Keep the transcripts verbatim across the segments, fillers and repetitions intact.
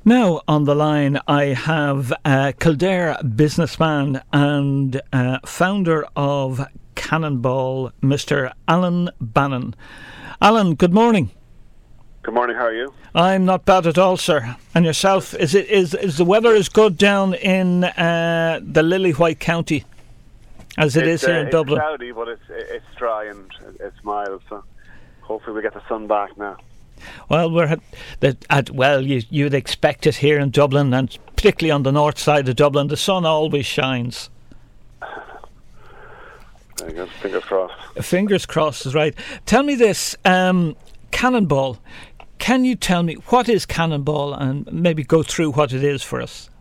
Now on the line I have uh, Kildare businessman and uh, founder of Cannonball, Mister Alan Bannon. Alan, good morning. Good morning, how are you? I'm not bad at all, sir. And yourself? Is it is is the weather as good down in uh, the Lillywhite County as it it's, is here uh, in Dublin? It's cloudy, but it's it's dry and it's mild, so hopefully we get the sun back now. Well, we're at, the, at well, you, you'd expect it here in Dublin, and particularly on the north side of Dublin, the sun always shines. Very good. Fingers crossed. Fingers crossed is right. Tell me this, um, Cannonball. Can you tell me what is Cannonball, and maybe go through what it is for us?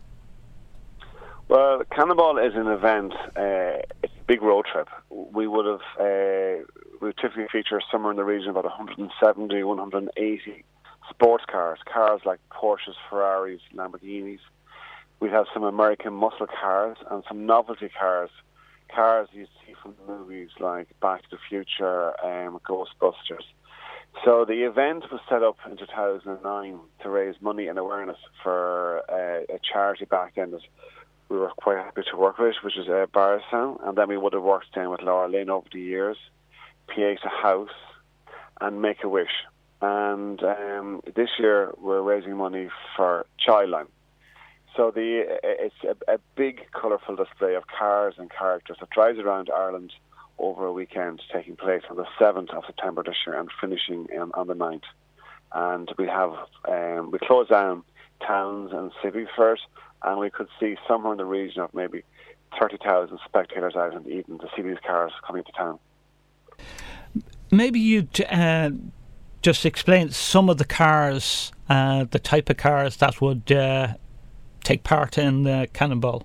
Well, Cannonball is an event. Uh, it's a big road trip. We would have. Uh, we typically feature somewhere in the region of about one hundred seventy, one hundred eighty sports cars, cars like Porsches, Ferraris, Lamborghinis. We have some American muscle cars and some novelty cars, cars you see from movies like Back to the Future, um, Ghostbusters. So the event was set up in two thousand nine to raise money and awareness for uh, a charity back then that we were quite happy to work with, which is uh, Bardstown, and then we would have worked then with Laura Lynn over the years, Pieta House, and Make-A-Wish. And um, this year we're raising money for Childline. So the it's a, a big, colourful display of cars and characters that drives around Ireland over a weekend, taking place on the seventh of September this year and finishing um, on the ninth. And we have um, we close down towns and cities first, and we could see somewhere in the region of maybe thirty thousand spectators out in the evening to see these cars coming to town. Maybe you'd uh, just explain some of the cars, uh, the type of cars that would uh, take part in the Cannonball.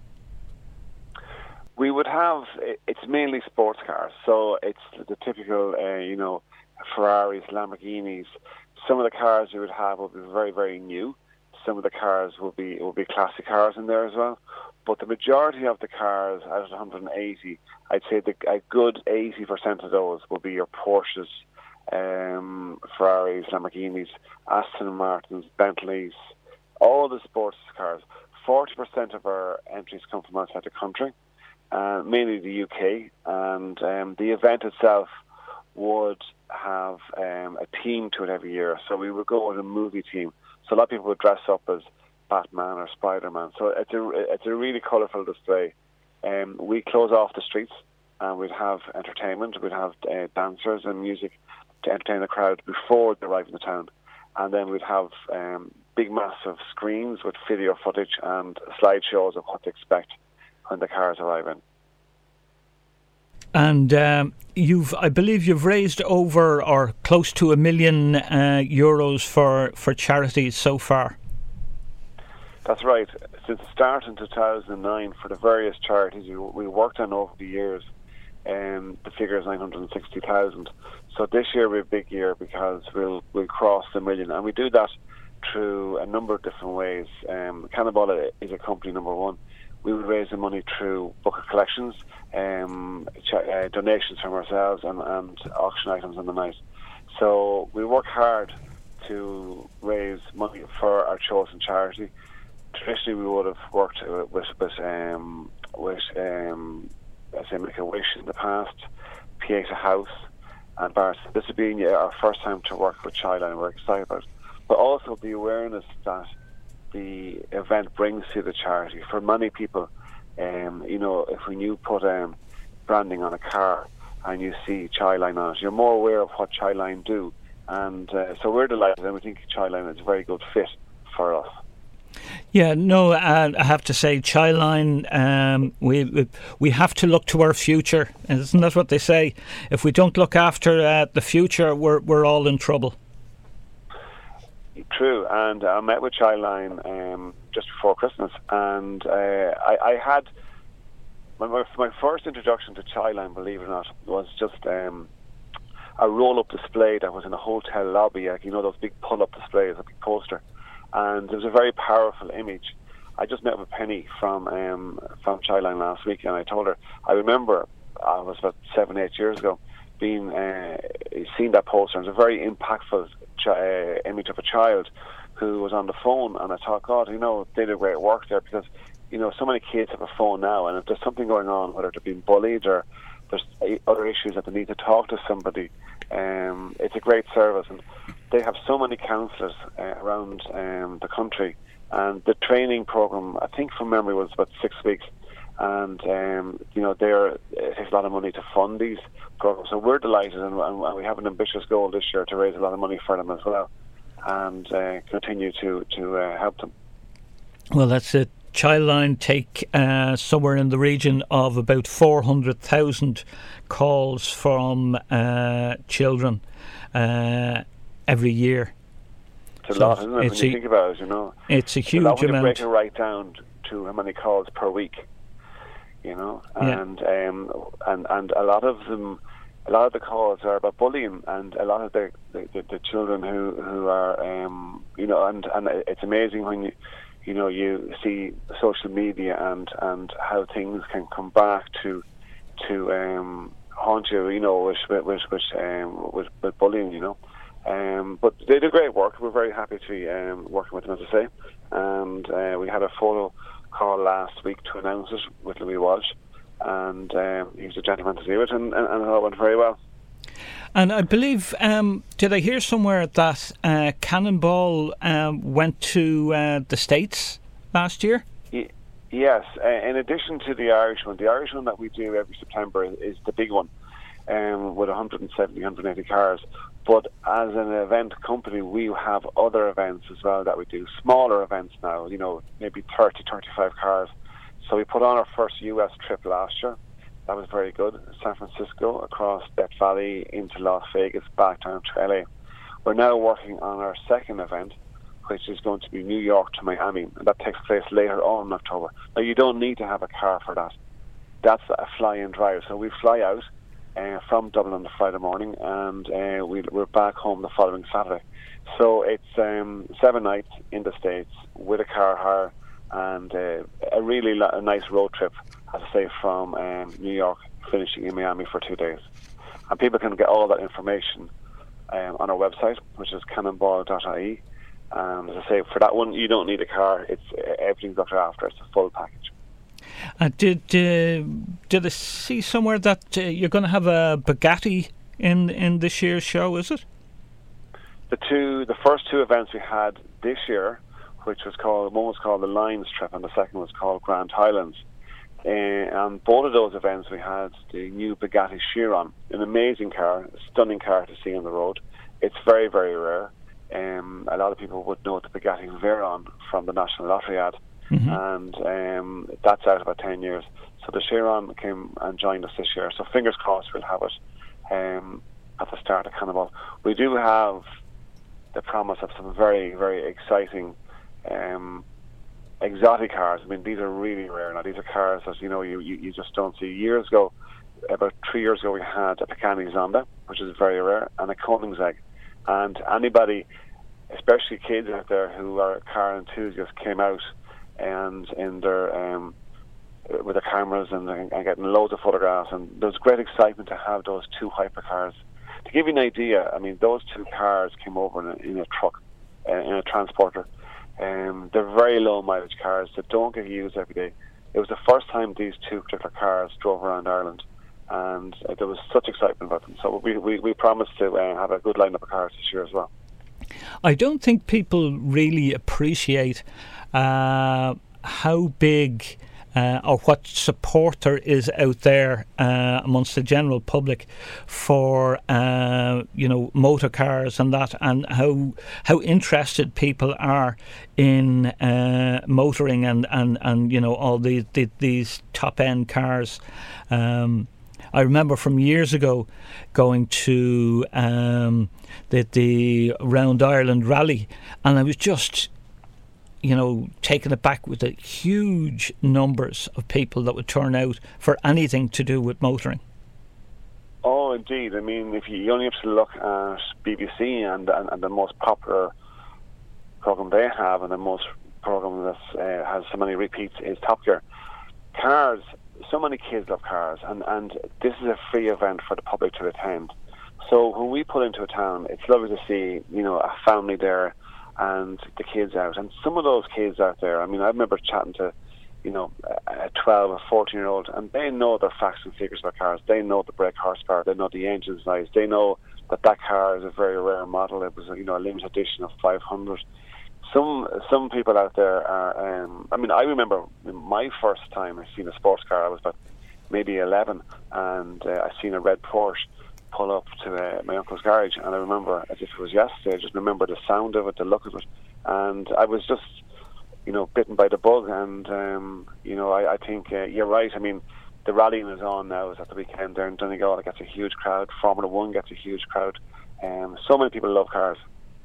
We would have, it's mainly sports cars, so it's the typical, uh, you know, Ferraris, Lamborghinis. Some of the cars we would have will be very, very new. Some of the cars will be will be classic cars in there as well. But the majority of the cars, out of one hundred eighty, I'd say the, a good eighty percent of those will be your Porsches, um, Ferraris, Lamborghinis, Aston Martins, Bentleys, all the sports cars. forty percent of our entries come from outside the country, uh, mainly the U K. And um, the event itself would have um, a theme to it every year. So we would go with a movie theme. So a lot of people would dress up as Batman or Spider-Man. So it's a, it's a really colourful display. Um, we close off the streets and we'd have entertainment. We'd have uh, dancers and music to entertain the crowd before they arrive in the town. And then we'd have um, big massive screens with video footage and slideshows of what to expect when the cars arrive in. And um, you've, I believe, you've raised over or close to a million uh, euros for, for charities so far. That's right. Since the start in two thousand nine, for the various charities we, we worked on over the years, um, the figure is nine hundred sixty thousand. So this year will be a big year because we'll we'll cross the million, and we do that through a number of different ways. Um, Cannonball is a company, number one. We will raise the money through bucket collections, um, ch- uh, donations from ourselves, and, and auction items on the night. So we work hard to raise money for our chosen charity. Traditionally, we would have worked with with um, with um, I say Make-A-Wish in the past, Pieta House, and Bardstown. This would be our first time to work with Childline. We're excited about it, but also the awareness that the event brings to the charity. For many people, um, you know, if when you put um, branding on a car and you see Childline on it, you're more aware of what Childline do, and uh, so we're delighted, and we think Childline is a very good fit for us. Yeah, no, uh, I have to say, Childline, um, we, we we have to look to our future. Isn't that what they say? If we don't look after uh, the future, we're we're all in trouble. True, and I met with Childline um, just before Christmas, and uh, I, I had my, my first introduction to Childline, believe it or not, was just um, a roll-up display that was in a hotel lobby, like, you know, those big pull-up displays, a big poster. And it was a very powerful image. I just met with Penny from um, from Childline last week, and I told her, I remember, I was about seven, eight years ago, being uh, seeing that poster. It was a very impactful ch- uh, image of a child who was on the phone, and I thought, God, you know, they did great work there, because, you know, so many kids have a phone now, and if there's something going on, whether they're being bullied or there's other issues that they need to talk to somebody, um, it's a great service. And they have so many counsellors uh, around um, the country, and the training program, I think from memory, was about six weeks. And um, you know, there it takes a lot of money to fund these programs. So we're delighted, and, and we have an ambitious goal this year to raise a lot of money for them as well, and uh, continue to to uh, help them. Well, that's it. Childline take uh, somewhere in the region of about four hundred thousand calls from uh, children uh, every year. It's a so lot, isn't it? When you a, think about it, you know, it's a huge it's a lot amount. Break it right down to how many calls per week. You know, and yeah. um, and and a lot of them, a lot of the calls are about bullying, and a lot of the the, the, the children who who are, um, you know, and and it's amazing when you, you know, you see social media and and how things can come back to to um, haunt you, you know, with with with um, with, with bullying, you know. Um, but they do great work. We're very happy to be um, working with them, as I say, and uh, we had a photo call last week to announce it with Louis Walsh, and um, he was a gentleman to do it, and, and, and it all went very well. And I believe, um, did I hear somewhere that uh, Cannonball um, went to uh, the States last year? Y- yes, uh, in addition to the Irish one, the Irish one that we do every September is the big one, um, with one hundred seventy, one hundred eighty cars. But as an event company, we have other events as well that we do, smaller events now, you know, maybe thirty, thirty-five cars. So we put on our first U S trip last year. That was very good. San Francisco, across Death Valley, into Las Vegas, back down to L A. We're now working on our second event, which is going to be New York to Miami, and that takes place later on in October. Now, you don't need to have a car for that. That's a fly-in drive. So we fly out Uh, from Dublin on the Friday morning, and uh, we, we're back home the following Saturday. So it's um, seven nights in the States with a car hire, and uh, a really la- a nice road trip, as I say, from um, New York, finishing in Miami for two days. And people can get all that information um, on our website, which is cannonball dot I E. And as I say, for that one, you don't need a car. It's uh, everything's looked after. It's a full package. Uh, did uh, did I see somewhere that uh, you're going to have a Bugatti in in this year's show? Is it? The two, the first two events we had this year, which was called one was called the Lions Trip, and the second was called Grand Highlands. Uh, and both of those events we had the new Bugatti Chiron, an amazing car, a stunning car to see on the road. It's very very rare. Um, a lot of people would know the Bugatti Veyron from the National Lottery ad. Mm-hmm. And um, that's out about ten years. So the Chiron came and joined us this year. So fingers crossed we'll have it um, at the start of Cannonball. We do have the promise of some very, very exciting um, exotic cars. I mean, these are really rare now. These are cars that, you know, you, you, you just don't see. Years ago, about three years ago, we had a Pagani Zonda, which is very rare, and a Koenigsegg. And anybody, especially kids out there who are car enthusiasts, came out and in their um, with their cameras and, and getting loads of photographs, and there's great excitement to have those two hypercars. To give you an idea, I mean, those two cars came over in a, in a truck, uh, in a transporter. Um, they're very low mileage cars that don't get used every day. It was the first time these two particular cars drove around Ireland, and uh, there was such excitement about them. So we we, we promised to uh, have a good lineup of cars this year as well. I don't think people really appreciate uh, how big uh, or what support there is out there uh, amongst the general public for uh, you know, motor cars and that, and how how interested people are in uh, motoring and, and, and you know, all these these, these top end cars. Um, I remember from years ago going to um, the, the Round Ireland Rally, and I was just, you know, taken aback with the huge numbers of people that would turn out for anything to do with motoring. Oh, indeed. I mean, if you, you only have to look at B B C and, and, and the most popular programme they have, and the most programme that uh, has so many repeats is Top Gear. Cars, so many kids love cars, and, and this is a free event for the public to attend. So when we pull into a town, it's lovely to see, you know, a family there, and the kids out. And some of those kids out there, I mean, I remember chatting to, you know, a twelve or fourteen year old, and they know their facts and figures about cars. They know the brake horsepower, they know the engine size, they know that that car is a very rare model. It was, you know, a limited edition of five hundred. Some some people out there are, um, I mean, I remember my first time I seen a sports car, I was about maybe eleven, and uh, I seen a red Porsche pull up to uh, my uncle's garage, and I remember, as if it was yesterday, I just remember the sound of it, the look of it, and I was just, you know, bitten by the bug. And um, you know, I, I think uh, you're right. I mean, the rallying is on now. Is at the weekend there in Donegal. It gets a huge crowd. Formula One gets a huge crowd. Um, so many people love cars.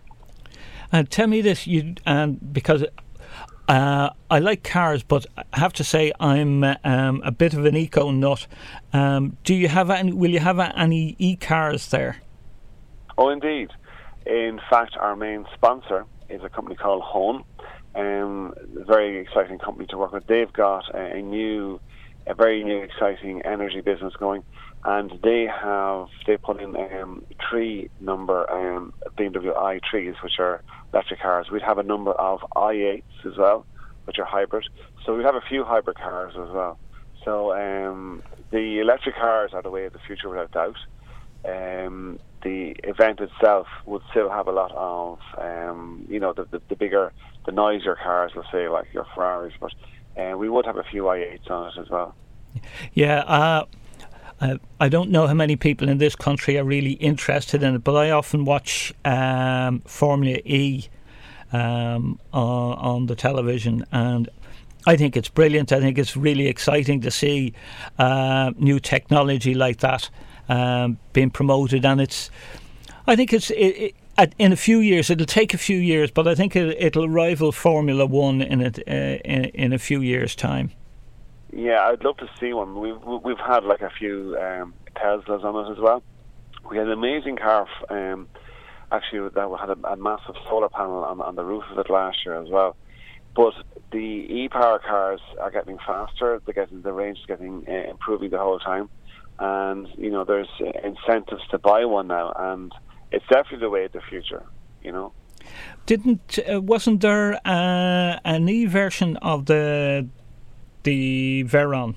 And tell me this, you and because uh, I like cars, but I have to say I'm um, a bit of an eco nut. Um, do you have any? Will you have any e-cars there? Oh, indeed. In fact, our main sponsor is a company called Hone. Um, a very exciting company to work with. They've got a, a new, a very new, exciting energy business going, and they have they put in um, three number um, B M W i threes, which are electric cars. We'd have a number of i eights as well, which are hybrid. So we have a few hybrid cars as well. So um, the electric cars are the way of the future, without doubt. Um, the event itself would still have a lot of, um, you know, the, the, the bigger, the noisier cars, let's say, like your Ferraris, but uh, we would have a few i eights on it as well. Yeah, uh, I, I don't know how many people in this country are really interested in it, but I often watch um, Formula E um, on, on the television, and I think it's brilliant. I think it's really exciting to see uh, new technology like that um, being promoted, and it's. I think it's it, it, in a few years. It'll take a few years, but I think it, it'll rival Formula One in it uh, in, in a few years' time. Yeah, I'd love to see one. We've we've had like a few um, Teslas on it as well. We had an amazing car. Um, actually, that had a, a massive solar panel on, on the roof of it last year as well. But the e-power cars are getting faster. They're getting the range is getting uh, improving the whole time, and you know there's uh, incentives to buy one now, and it's definitely the way of the future. You know, didn't uh, wasn't there uh, an e version of the the Veyron?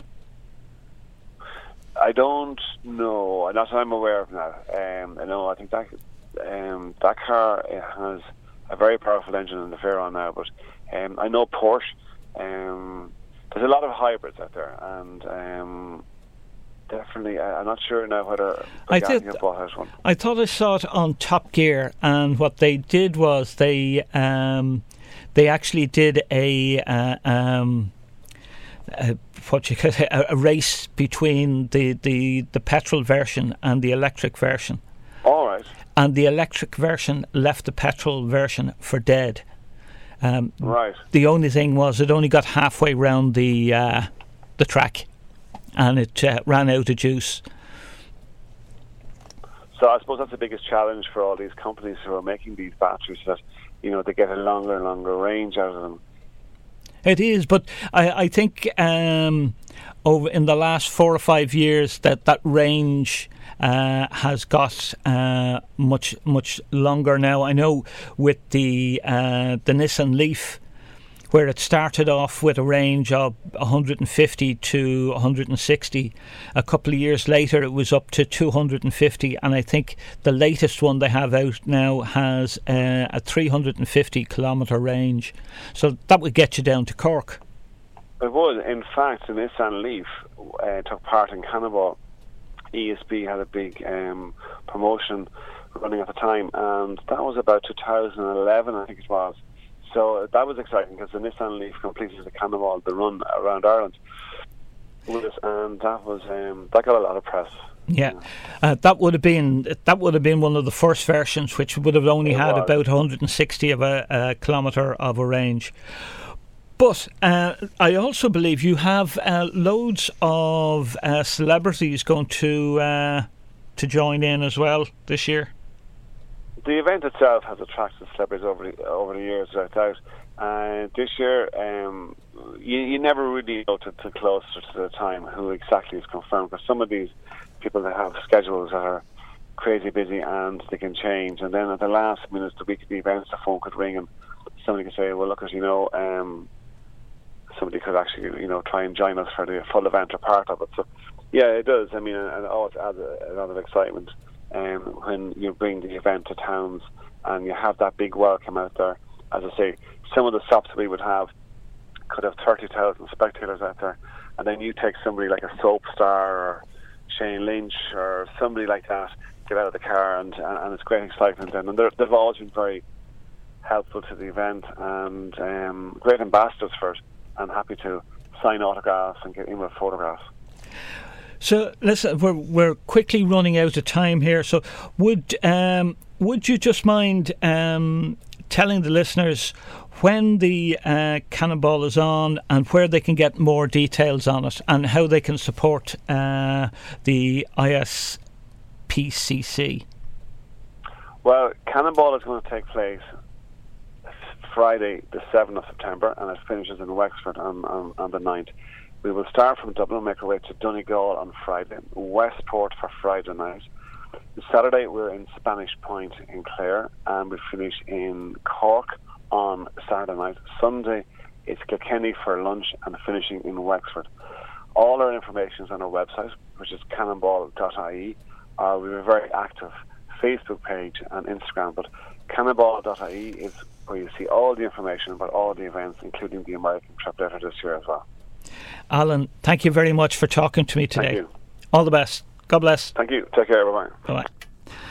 I don't know. Not that I'm aware of now. Um, I know. I think that um, that car it has a very powerful engine in the Veyron now, but. Um, I know Porsche. Um, there's a lot of hybrids out there, and um, definitely, I, I'm not sure now whether I did. bought out one. I thought I saw it on Top Gear, and what they did was they um, they actually did a, uh, um, a what you could say, a, a race between the, the, the petrol version and the electric version. All right. And the electric version left the petrol version for dead. Um, right. The only thing was it only got halfway round the uh, the track, and it uh, ran out of juice. So I suppose that's the biggest challenge for all these companies who are making these batteries, that you know they get a longer and longer range out of them. It is, but I, I think um, over in the last four or five years that that range uh, has got uh, much much longer now. I know with the uh, the Nissan Leaf, where it started off with a range of one hundred fifty to one hundred sixty. A couple of years later, it was up to two hundred fifty, and I think the latest one they have out now has uh, a three hundred fifty kilometre range. So that would get you down to Cork. It would. In fact, the Nissan Leaf uh, took part in Cannonball. E S B had a big um, promotion running at the time, and that was about two thousand eleven, I think it was. So that was exciting because the Nissan Leaf completed the Cannonball, the run around Ireland with us, and that was um, that got a lot of press. Yeah, uh, that would have been that would have been one of the first versions, which would have only it had was. about one hundred sixty of a, a kilometre of a range. But uh, I also believe you have uh, loads of uh, celebrities going to uh, to join in as well this year. The event itself has attracted celebrities over the, over the years, without doubt. And uh, this year, um, you, you never really know to, to closer to the time who exactly is confirmed, because some of these people that have schedules that are crazy busy and they can change. And then at the last minute, the week of the events, the phone could ring and somebody could say, well, look, as you know, um, somebody could actually, you know, try and join us for the full event or part of it. So, yeah, it does. I mean, and it always adds a, a lot of excitement um, when you bring the event to towns and you have that big welcome out there. As I say, some of the stops we would have could have thirty thousand spectators out there, and then you take somebody like a Soap Star or Shane Lynch or somebody like that, get out of the car, and, and, and it's great excitement. And, and they've always been very helpful to the event and um, great ambassadors for it, and happy to sign autographs and get in with photographs. So listen, we're we're quickly running out of time here. So would um, would you just mind um, telling the listeners when the uh, Cannonball is on and where they can get more details on it and how they can support uh, the I S P C C? Well, Cannonball is going to take place Friday the seventh of September, and it finishes in Wexford on, on, on the ninth. We will start from Dublin, make our way to Donegal on Friday, Westport for Friday night. Saturday we're in Spanish Point in Clare, and we finish in Cork on Saturday night. Sunday it's Kilkenny for lunch and finishing in Wexford. All our information is on our website, which is cannonball dot I E, or we have a very active Facebook page and Instagram, but cannonball dot I E is where you see all the information about all the events, including the American trip later this year as well. Alan, thank you very much for talking to me today. Thank you. All the best. God bless. Thank you. Take care. Bye-bye. Bye-bye.